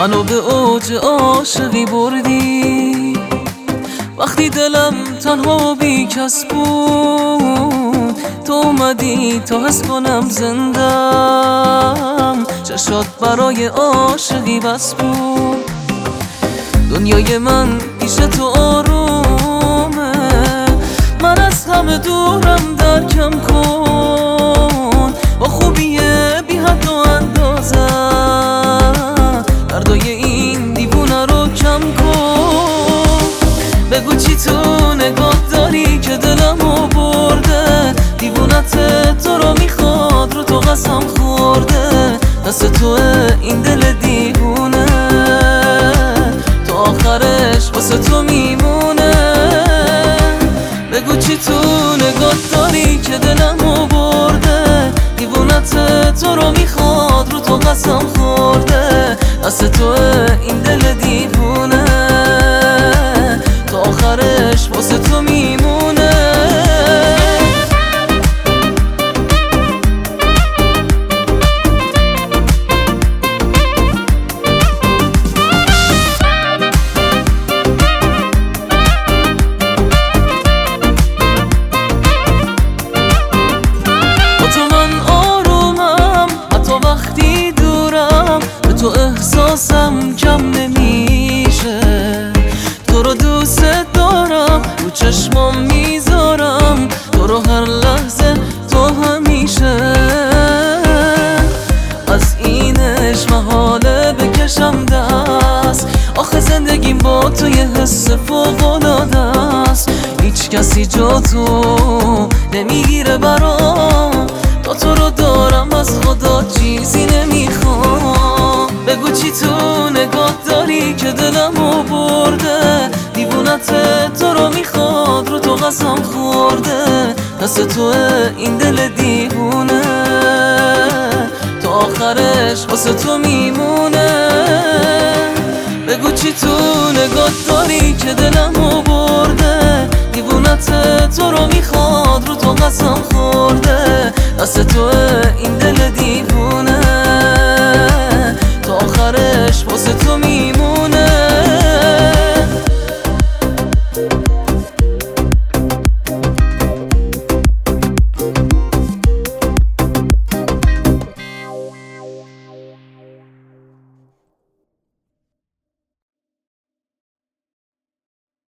منو به اوج عاشقی بردی، وقتی دلم تنها بی کس بود تو اومدی تا حس کنم زندم. چشات برای عاشقی بس بود، دنیای من پیش تو آرومه، من از همه دورم درکم کن، با خوبی بی حد و اندازه دردای این دیوونه رو کم کن. بگو چی تو نگاه داری که دلمو برده، دیوونت تو رو میخواد رو تو قسم خورده، دست توه این دل دیوونه تا آخرش واسه تو میمونه. بگو چی تو نگاه داری که دلمو برده، دیوونت تو رو میخواد رو تو قسم خورده، دست توه این دل دیوونه تا آخرش واسه تو میمونه. تو احساسم کم نمیشه، تو رو دوست دارم رو چشمام میذارم، تو رو هر لحظه تو همیشه. از اینش محاله بکشم دست، آخه زندگیم با تو یه حس فوق‌العاده است، هیچ کسی جا تو نمیگیره برام، تا تو رو دارم از خدا چیزی نمیخوام. بگو چی تو نگاه داری که دلمو برده، دیوونت تو رو میخواد رو تو قسم خورده، دست توه این دل دیوونه تا آخرش واسه تو میمونه. بگو چی تو نگاه داری که دلمو برده، دیوونت تو رو میخواد رو تو قسم خورده، دست توه